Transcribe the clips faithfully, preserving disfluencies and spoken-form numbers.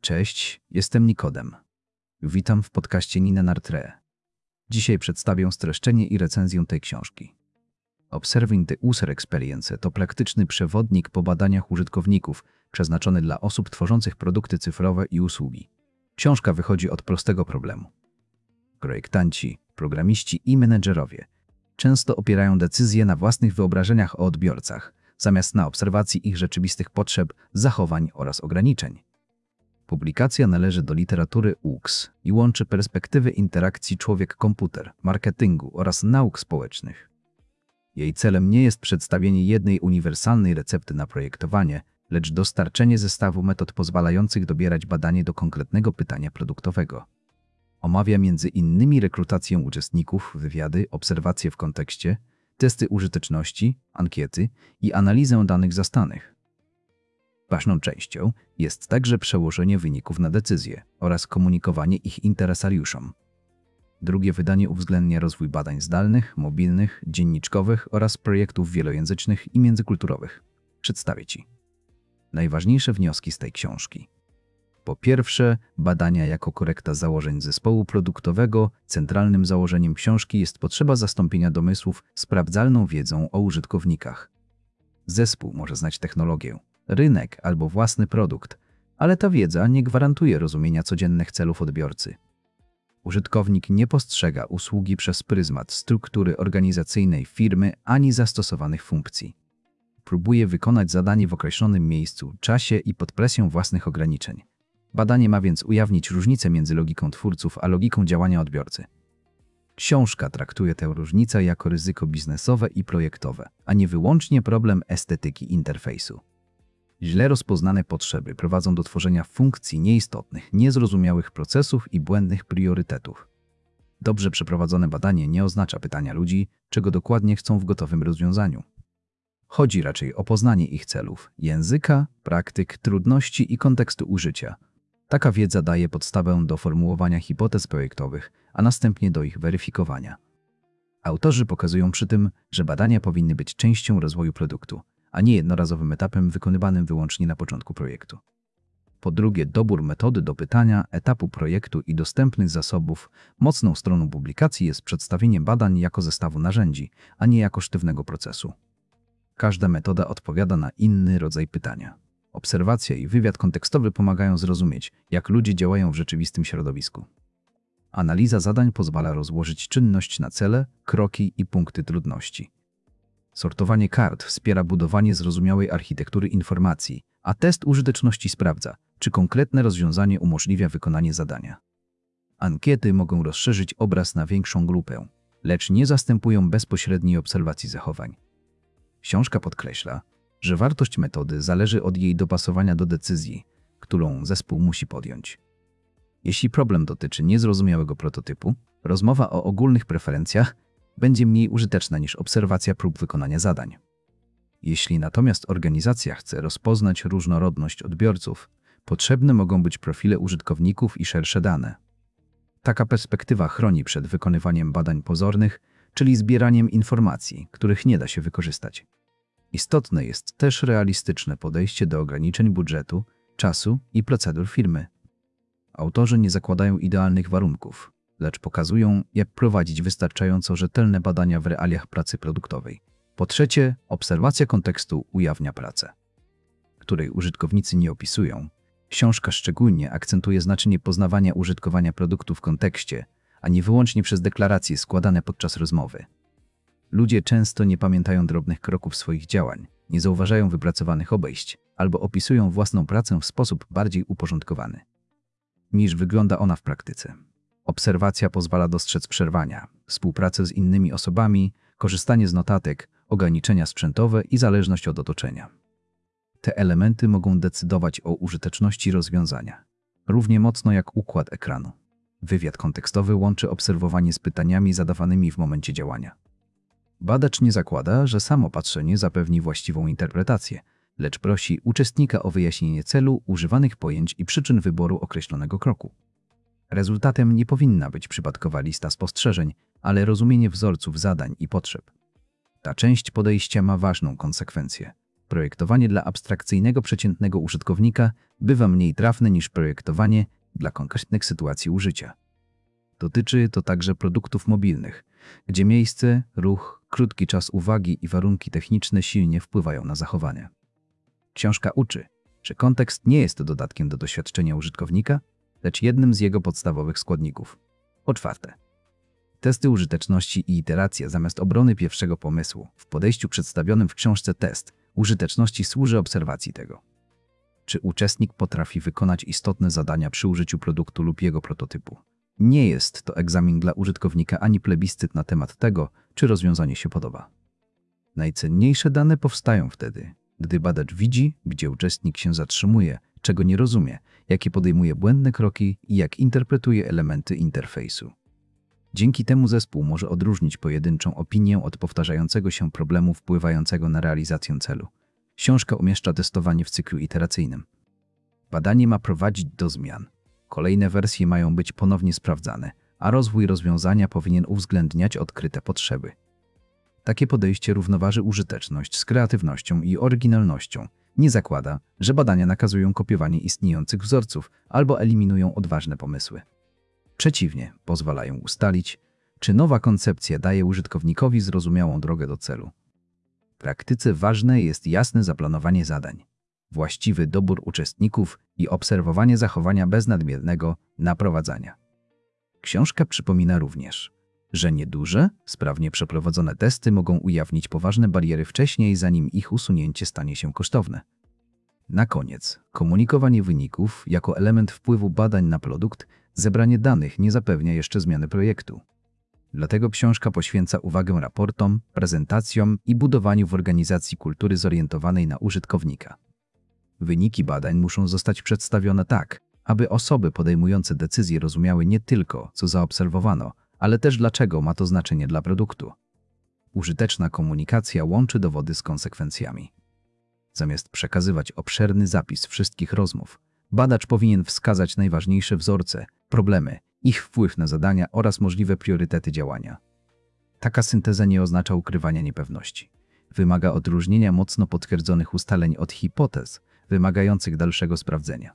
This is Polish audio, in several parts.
Cześć, jestem Nikodem. Witam w podcaście Nina Nartre. Dzisiaj przedstawię streszczenie i recenzję tej książki. Observing the User Experience to praktyczny przewodnik po badaniach użytkowników, przeznaczony dla osób tworzących produkty cyfrowe i usługi. Książka wychodzi od prostego problemu. Projektanci, programiści i menedżerowie często opierają decyzje na własnych wyobrażeniach o odbiorcach, zamiast na obserwacji ich rzeczywistych potrzeb, zachowań oraz ograniczeń. Publikacja należy do literatury U X i łączy perspektywy interakcji człowiek-komputer, marketingu oraz nauk społecznych. Jej celem nie jest przedstawienie jednej uniwersalnej recepty na projektowanie, lecz dostarczenie zestawu metod pozwalających dobierać badanie do konkretnego pytania produktowego. Omawia między innymi rekrutację uczestników, wywiady, obserwacje w kontekście, testy użyteczności, ankiety i analizę danych zastanych. Ważną częścią jest także przełożenie wyników na decyzje oraz komunikowanie ich interesariuszom. Drugie wydanie uwzględnia rozwój badań zdalnych, mobilnych, dzienniczkowych oraz projektów wielojęzycznych i międzykulturowych. Przedstawię Ci najważniejsze wnioski z tej książki. Po pierwsze, badania jako korekta założeń zespołu produktowego. Centralnym założeniem książki jest potrzeba zastąpienia domysłów sprawdzalną wiedzą o użytkownikach. Zespół może znać technologię, rynek albo własny produkt, ale ta wiedza nie gwarantuje rozumienia codziennych celów odbiorcy. Użytkownik nie postrzega usługi przez pryzmat struktury organizacyjnej firmy ani zastosowanych funkcji. Próbuje wykonać zadanie w określonym miejscu, czasie i pod presją własnych ograniczeń. Badanie ma więc ujawnić różnicę między logiką twórców a logiką działania odbiorcy. Książka traktuje tę różnicę jako ryzyko biznesowe i projektowe, a nie wyłącznie problem estetyki interfejsu. Źle rozpoznane potrzeby prowadzą do tworzenia funkcji nieistotnych, niezrozumiałych procesów i błędnych priorytetów. Dobrze przeprowadzone badanie nie oznacza pytania ludzi, czego dokładnie chcą w gotowym rozwiązaniu. Chodzi raczej o poznanie ich celów, języka, praktyk, trudności i kontekstu użycia. Taka wiedza daje podstawę do formułowania hipotez projektowych, a następnie do ich weryfikowania. Autorzy pokazują przy tym, że badania powinny być częścią rozwoju produktu, a nie jednorazowym etapem wykonywanym wyłącznie na początku projektu. Po drugie, dobór metody do pytania, etapu projektu i dostępnych zasobów. Mocną stroną publikacji jest przedstawienie badań jako zestawu narzędzi, a nie jako sztywnego procesu. Każda metoda odpowiada na inny rodzaj pytania. Obserwacja i wywiad kontekstowy pomagają zrozumieć, jak ludzie działają w rzeczywistym środowisku. Analiza zadań pozwala rozłożyć czynność na cele, kroki i punkty trudności. Sortowanie kart wspiera budowanie zrozumiałej architektury informacji, a test użyteczności sprawdza, czy konkretne rozwiązanie umożliwia wykonanie zadania. Ankiety mogą rozszerzyć obraz na większą grupę, lecz nie zastępują bezpośredniej obserwacji zachowań. Książka podkreśla, że wartość metody zależy od jej dopasowania do decyzji, którą zespół musi podjąć. Jeśli problem dotyczy niezrozumiałego prototypu, rozmowa o ogólnych preferencjach będzie mniej użyteczna niż obserwacja prób wykonania zadań. Jeśli natomiast organizacja chce rozpoznać różnorodność odbiorców, potrzebne mogą być profile użytkowników i szersze dane. Taka perspektywa chroni przed wykonywaniem badań pozornych, czyli zbieraniem informacji, których nie da się wykorzystać. Istotne jest też realistyczne podejście do ograniczeń budżetu, czasu i procedur firmy. Autorzy nie zakładają idealnych warunków, lecz pokazują, jak prowadzić wystarczająco rzetelne badania w realiach pracy produktowej. Po trzecie, obserwacja kontekstu ujawnia pracę, której użytkownicy nie opisują. Książka szczególnie akcentuje znaczenie poznawania użytkowania produktu w kontekście, a nie wyłącznie przez deklaracje składane podczas rozmowy. Ludzie często nie pamiętają drobnych kroków swoich działań, nie zauważają wypracowanych obejść albo opisują własną pracę w sposób bardziej uporządkowany, niż wygląda ona w praktyce. Obserwacja pozwala dostrzec przerwania, współpracę z innymi osobami, korzystanie z notatek, ograniczenia sprzętowe i zależność od otoczenia. Te elementy mogą decydować o użyteczności rozwiązania, równie mocno jak układ ekranu. Wywiad kontekstowy łączy obserwowanie z pytaniami zadawanymi w momencie działania. Badacz nie zakłada, że samo patrzenie zapewni właściwą interpretację, lecz prosi uczestnika o wyjaśnienie celu, używanych pojęć i przyczyn wyboru określonego kroku. Rezultatem nie powinna być przypadkowa lista spostrzeżeń, ale rozumienie wzorców zadań i potrzeb. Ta część podejścia ma ważną konsekwencję. Projektowanie dla abstrakcyjnego przeciętnego użytkownika bywa mniej trafne niż projektowanie dla konkretnych sytuacji użycia. Dotyczy to także produktów mobilnych, gdzie miejsce, ruch, krótki czas uwagi i warunki techniczne silnie wpływają na zachowanie. Książka uczy, że kontekst nie jest dodatkiem do doświadczenia użytkownika, lecz jednym z jego podstawowych składników. Po czwarte, testy użyteczności i iteracje zamiast obrony pierwszego pomysłu. W podejściu przedstawionym w książce test użyteczności służy obserwacji tego, czy uczestnik potrafi wykonać istotne zadania przy użyciu produktu lub jego prototypu. Nie jest to egzamin dla użytkownika ani plebiscyt na temat tego, czy rozwiązanie się podoba. Najcenniejsze dane powstają wtedy, gdy badacz widzi, gdzie uczestnik się zatrzymuje, czego nie rozumie, jakie podejmuje błędne kroki i jak interpretuje elementy interfejsu. Dzięki temu zespół może odróżnić pojedynczą opinię od powtarzającego się problemu wpływającego na realizację celu. Książka umieszcza testowanie w cyklu iteracyjnym. Badanie ma prowadzić do zmian. Kolejne wersje mają być ponownie sprawdzane, a rozwój rozwiązania powinien uwzględniać odkryte potrzeby. Takie podejście równoważy użyteczność z kreatywnością i oryginalnością. Nie zakłada, że badania nakazują kopiowanie istniejących wzorców albo eliminują odważne pomysły. Przeciwnie, pozwalają ustalić, czy nowa koncepcja daje użytkownikowi zrozumiałą drogę do celu. W praktyce ważne jest jasne zaplanowanie zadań, właściwy dobór uczestników i obserwowanie zachowania bez nadmiernego naprowadzania. Książka przypomina również, że nieduże, sprawnie przeprowadzone testy mogą ujawnić poważne bariery wcześniej, zanim ich usunięcie stanie się kosztowne. Na koniec, komunikowanie wyników jako element wpływu badań na produkt, zebranie danych nie zapewnia jeszcze zmiany projektu. Dlatego książka poświęca uwagę raportom, prezentacjom i budowaniu w organizacji kultury zorientowanej na użytkownika. Wyniki badań muszą zostać przedstawione tak, aby osoby podejmujące decyzje rozumiały nie tylko, co zaobserwowano, ale też dlaczego ma to znaczenie dla produktu. Użyteczna komunikacja łączy dowody z konsekwencjami. Zamiast przekazywać obszerny zapis wszystkich rozmów, badacz powinien wskazać najważniejsze wzorce, problemy, ich wpływ na zadania oraz możliwe priorytety działania. Taka synteza nie oznacza ukrywania niepewności. Wymaga odróżnienia mocno potwierdzonych ustaleń od hipotez, wymagających dalszego sprawdzenia.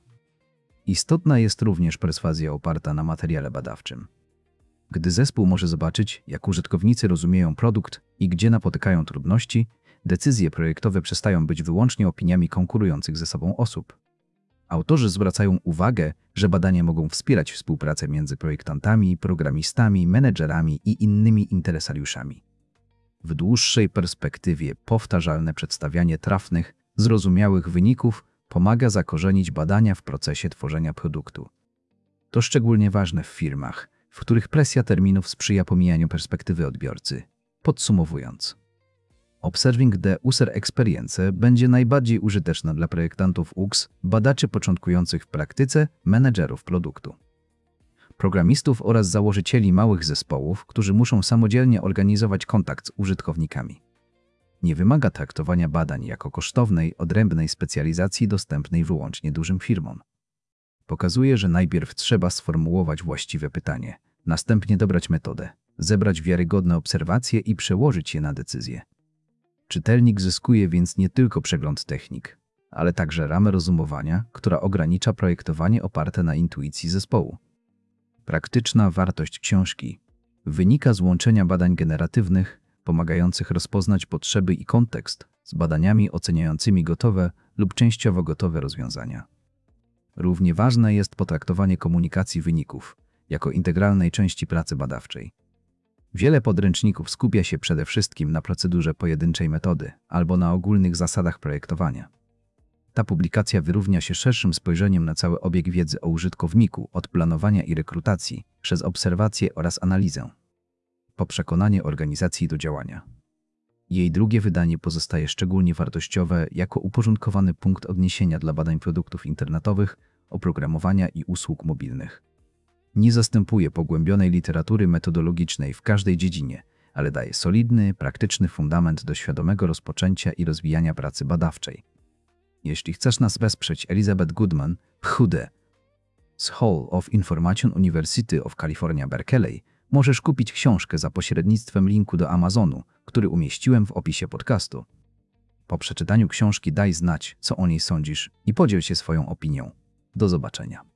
Istotna jest również perswazja oparta na materiale badawczym. Gdy zespół może zobaczyć, jak użytkownicy rozumieją produkt i gdzie napotykają trudności, decyzje projektowe przestają być wyłącznie opiniami konkurujących ze sobą osób. Autorzy zwracają uwagę, że badania mogą wspierać współpracę między projektantami, programistami, menedżerami i innymi interesariuszami. W dłuższej perspektywie powtarzalne przedstawianie trafnych, zrozumiałych wyników pomaga zakorzenić badania w procesie tworzenia produktu. To szczególnie ważne w firmach, w których presja terminów sprzyja pomijaniu perspektywy odbiorcy. Podsumowując, Observing the User Experience będzie najbardziej użyteczna dla projektantów U X, badaczy początkujących w praktyce, menedżerów produktu, programistów oraz założycieli małych zespołów, którzy muszą samodzielnie organizować kontakt z użytkownikami. Nie wymaga traktowania badań jako kosztownej, odrębnej specjalizacji dostępnej wyłącznie dużym firmom. Pokazuje, że najpierw trzeba sformułować właściwe pytanie, następnie dobrać metodę, zebrać wiarygodne obserwacje i przełożyć je na decyzję. Czytelnik zyskuje więc nie tylko przegląd technik, ale także ramę rozumowania, która ogranicza projektowanie oparte na intuicji zespołu. Praktyczna wartość książki wynika z łączenia badań generatywnych, pomagających rozpoznać potrzeby i kontekst, z badaniami oceniającymi gotowe lub częściowo gotowe rozwiązania. Równie ważne jest potraktowanie komunikacji wyników jako integralnej części pracy badawczej. Wiele podręczników skupia się przede wszystkim na procedurze pojedynczej metody albo na ogólnych zasadach projektowania. Ta publikacja wyrównia się szerszym spojrzeniem na cały obieg wiedzy o użytkowniku od planowania i rekrutacji przez obserwację oraz analizę, po przekonanie organizacji do działania. Jej drugie wydanie pozostaje szczególnie wartościowe jako uporządkowany punkt odniesienia dla badań produktów internetowych, oprogramowania i usług mobilnych. Nie zastępuje pogłębionej literatury metodologicznej w każdej dziedzinie, ale daje solidny, praktyczny fundament do świadomego rozpoczęcia i rozwijania pracy badawczej. Jeśli chcesz nas wesprzeć, Elizabeth Goodman, Ph.D. z Hall of Information University of California, Berkeley, możesz kupić książkę za pośrednictwem linku do Amazonu, który umieściłem w opisie podcastu. Po przeczytaniu książki daj znać, co o niej sądzisz i podziel się swoją opinią. Do zobaczenia.